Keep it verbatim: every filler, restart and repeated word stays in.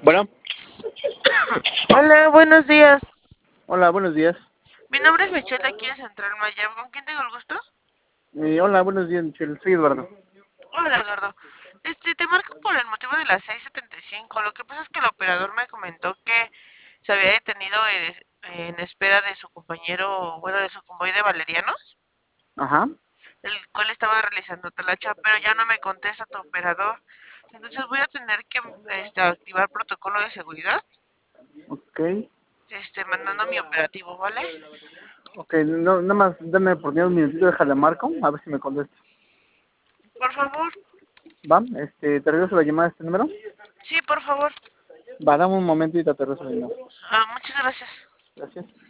Bueno, Hola, buenos días. hola, buenos días. Mi nombre es Michelle de aquí de Central Maya. ¿Con quién tengo el gusto? Eh, hola, buenos días, Michelle. Soy Eduardo. Hola, Eduardo. Este, te marco por el motivo de las seis setenta y cinco. Lo que pasa es que el operador me comentó que se había detenido en, en espera de su compañero, bueno, de su convoy de valerianos, Ajá, el cual estaba realizando talacha, pero ya no me contesta tu operador. Entonces voy a tener que este, activar protocolo de seguridad, ok. este, mandando mi operativo, ¿vale? Ok, no, nada más dame por un minutito, déjale marco, a ver si me contesta. Por favor. Va, este, te regreso la llamada a este número. Sí, por favor. Va, dame un momentito y te regreso la llamada. Ah, muchas gracias. Gracias.